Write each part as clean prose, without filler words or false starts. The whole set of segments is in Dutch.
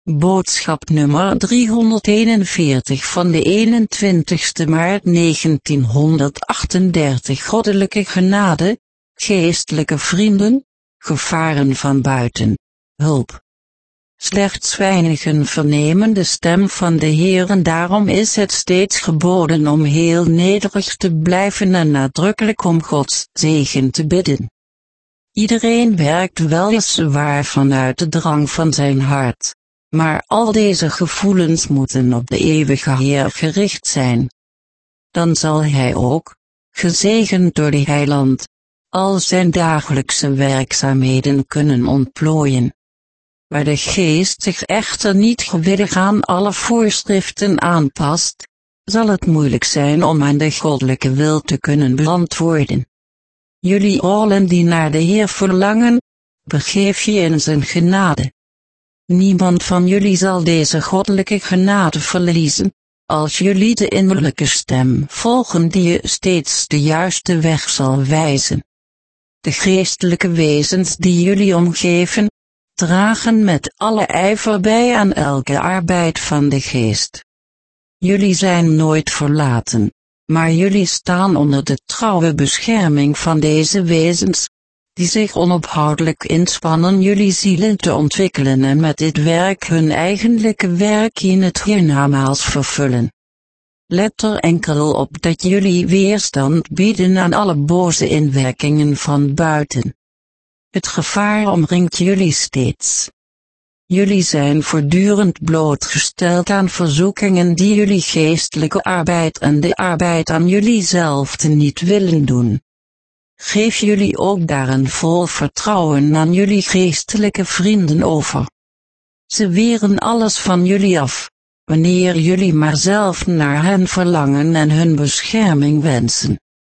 Boodschap nummer 341 van de 21 maart 1938. Goddelijke genade, geestelijke vrienden, gevaren van buiten, hulp. Slechts weinigen vernemen de stem van de Heer en daarom is het steeds geboden om heel nederig te blijven en nadrukkelijk om Gods zegen te bidden. Iedereen werkt weliswaar vanuit de drang van zijn hart, maar al deze gevoelens moeten op de eeuwige Heer gericht zijn. Dan zal hij ook, gezegend door de Heiland, al zijn dagelijkse werkzaamheden kunnen ontplooien. Waar de geest zich echter niet gewillig aan alle voorschriften aanpast, zal het moeilijk zijn om aan de goddelijke wil te kunnen beantwoorden. Jullie allen die naar de Heer verlangen, begeef je in zijn genade. Niemand van jullie zal deze goddelijke genade verliezen, als jullie de innerlijke stem volgen die je steeds de juiste weg zal wijzen. De geestelijke wezens die jullie omgeven, dragen met alle ijver bij aan elke arbeid van de geest. Jullie zijn nooit verlaten, maar jullie staan onder de trouwe bescherming van deze wezens, die zich onophoudelijk inspannen jullie zielen te ontwikkelen en met dit werk hun eigenlijke werk in het hiernamaals vervullen. Let er enkel op dat jullie weerstand bieden aan alle boze inwerkingen van buiten. Het gevaar omringt jullie steeds. Jullie zijn voortdurend blootgesteld aan verzoekingen die jullie geestelijke arbeid en de arbeid aan jullie zelf te niet willen doen. Geef jullie ook daarin vol vertrouwen aan jullie geestelijke vrienden over. Ze weren alles van jullie af, wanneer jullie maar zelf naar hen verlangen en hun bescherming wensen.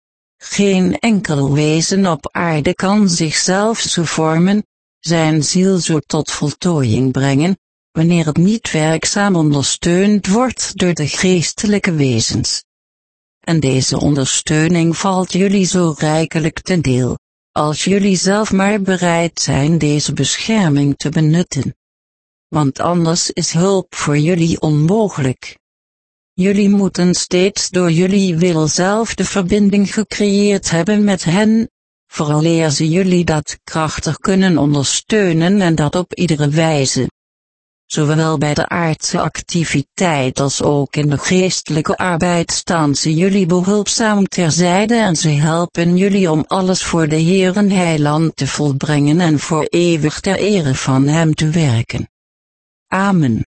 Geen enkel wezen op aarde kan zichzelf zo vormen, zijn ziel zo tot voltooiing brengen, wanneer het niet werkzaam ondersteund wordt door de geestelijke wezens. En deze ondersteuning valt jullie zo rijkelijk ten deel, als jullie zelf maar bereid zijn deze bescherming te benutten. Want anders is hulp voor jullie onmogelijk. Jullie moeten steeds door jullie wil zelf de verbinding gecreëerd hebben met hen, vooraleer ze jullie dat krachtig kunnen ondersteunen en dat op iedere wijze. Zowel bij de aardse activiteit als ook in de geestelijke arbeid staan ze jullie behulpzaam terzijde en ze helpen jullie om alles voor de Heer en Heiland te volbrengen en voor eeuwig ter ere van Hem te werken. Amen.